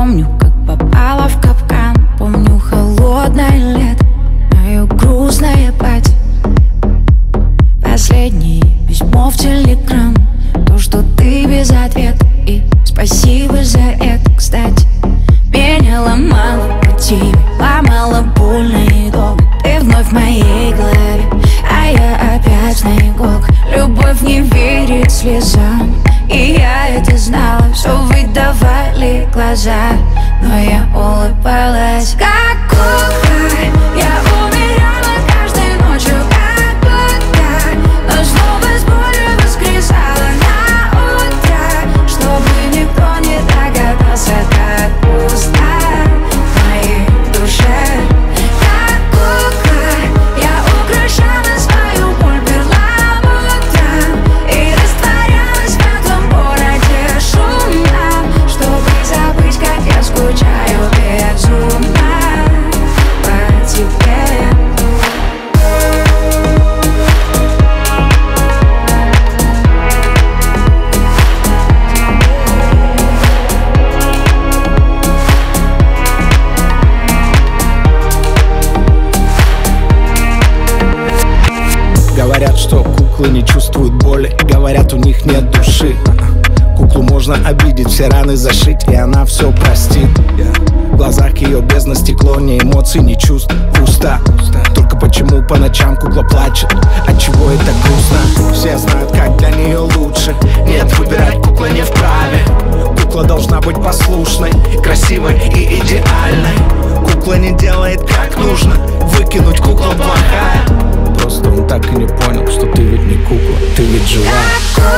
помню, как попала в капкан. Помню холодное лето, мое грустное платье, последнее письмо в телеграм, то, что ты без ответа. И спасибо за это, кстати. Меня ломало по тебе, ломало больно и долго. Ты вновь в моей голове, а я опять на иголках. Любовь не верит слезам, и я это знала. Все выдавали глаза, но я улыбалась как кукла. Я умирала каждой ночью как будто, но снова с болью воскресала на утро, чтобы никто не догадался, как пусто в моей душе. Как кукла я украшала свою боль перламутром и растворялась в этом городе шумном, чтобы забыть, как я скучаю безумно по тебе. Говорят, что куклы не чувствуют боли, говорят, у них нет души. Куклу можно обидеть, все раны зашить, и она все простит. В глазах ее бездна стекло, ни эмоций, ни чувств, пусто. Только почему по ночам кукла плачет, отчего это грустно? Все знают, как для нее лучше. Нет, выбирать кукла не вправе. Кукла должна быть послушной, красивой и идеальной. Кукла не делает как нужно, выкинуть кукла плохая. Просто он так и не понял, что ты ведь не кукла, ты ведь живая.